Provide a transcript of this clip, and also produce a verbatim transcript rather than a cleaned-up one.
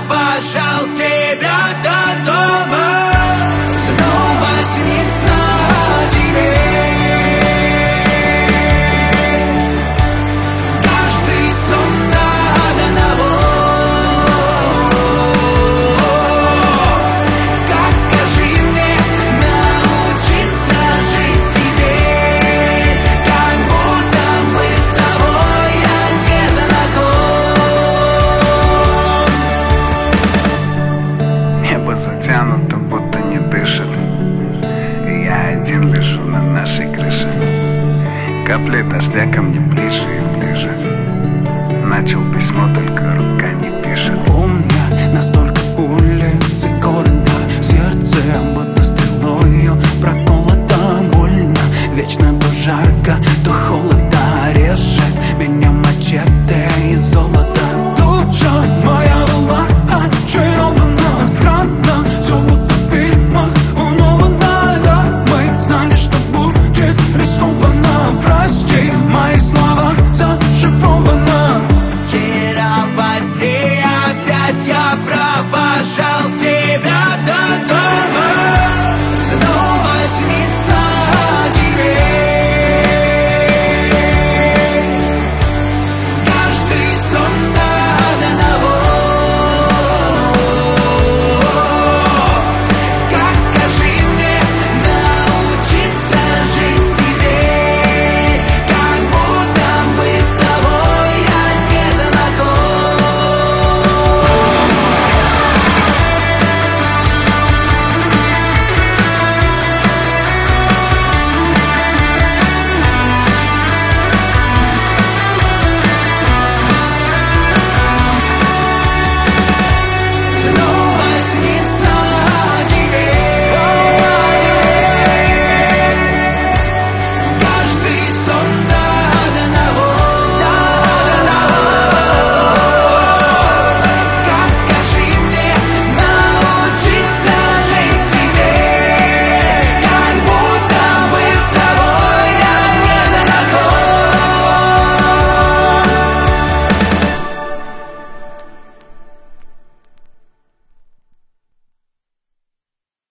провожал тебя до дома. Снова снится тебе каждый сон до одного. Как, скажи мне, научиться жить теперь, как будто мы с тобой не знакомы. Небо затянуто, будто не дышит, и я один лежу на нашей крыше. Капли дождя ко мне ближе.